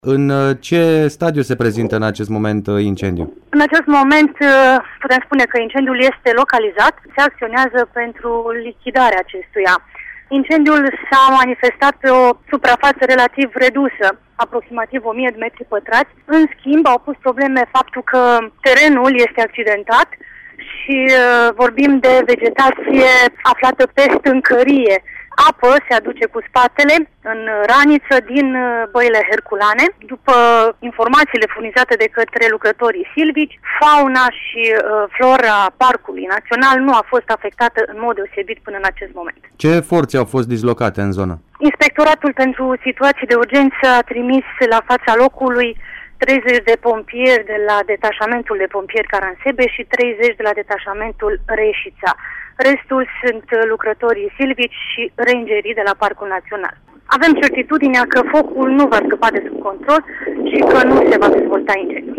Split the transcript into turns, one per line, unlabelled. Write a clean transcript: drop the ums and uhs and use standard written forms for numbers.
În ce stadiu se prezintă în acest moment incendiul?
În acest moment putem spune că incendiul este localizat, se acționează pentru lichidarea acestuia. Incendiul s-a manifestat pe o suprafață relativ redusă, aproximativ 1000 de metri pătrați. În schimb, au pus probleme faptul că terenul este accidentat și vorbim de vegetație aflată pe stâncărie. Apă se aduce cu spatele în raniță din băile herculane. După informațiile furnizate de către lucrătorii silvici, fauna și flora Parcului Național nu a fost afectată în mod deosebit până în acest moment.
Ce forțe au fost dislocate în zonă?
Inspectoratul pentru situații de urgență a trimis la fața locului 30 de pompieri de la detașamentul de pompieri Caransebe și 30 de la detașamentul Reșița. Restul sunt lucrătorii silvici și rangerii de la Parcul Național. Avem certitudinea că focul nu va scăpa de sub control și că nu se va dezvolta incendiu.